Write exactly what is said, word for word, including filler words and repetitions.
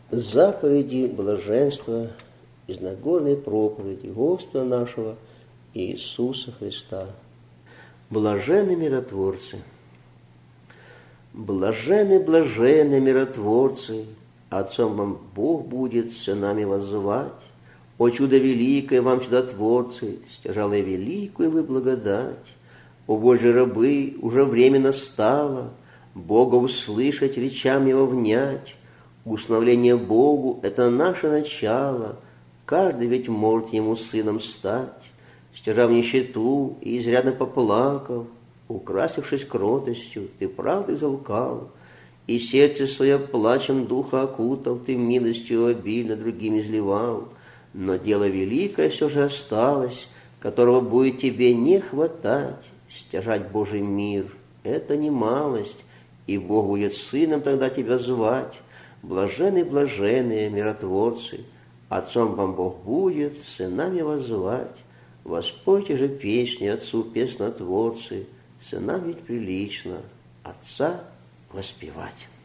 заповеди блаженства из Нагорной проповеди Господа нашего Иисуса Христа. Блаженны миротворцы, блаженны, блаженны миротворцы, Отцом вам Бог будет сынами воззвать. О чудо великое вам, чудотворцы, стяжалое великую вы благодать. О Божьи рабы, уже время настало Бога услышать, речам Его внять. Усновление Богу — это наше начало, каждый ведь может Ему сыном стать. Стяжав нищету и изрядно поплакав, украсившись кротостью, ты правдой залкал, и сердце свое плачем духа окутав, ты милостью обильно другим изливал. Но дело великое все же осталось, которого будет тебе не хватать. Стяжать Божий мир — это не малость, и Бог будет сыном тогда тебя звать. Блаженны, блаженные миротворцы, Отцом вам Бог будет сынами воззвать. Воспойте же песни Отцу песнотворцы, сынам ведь прилично Отца воспевать.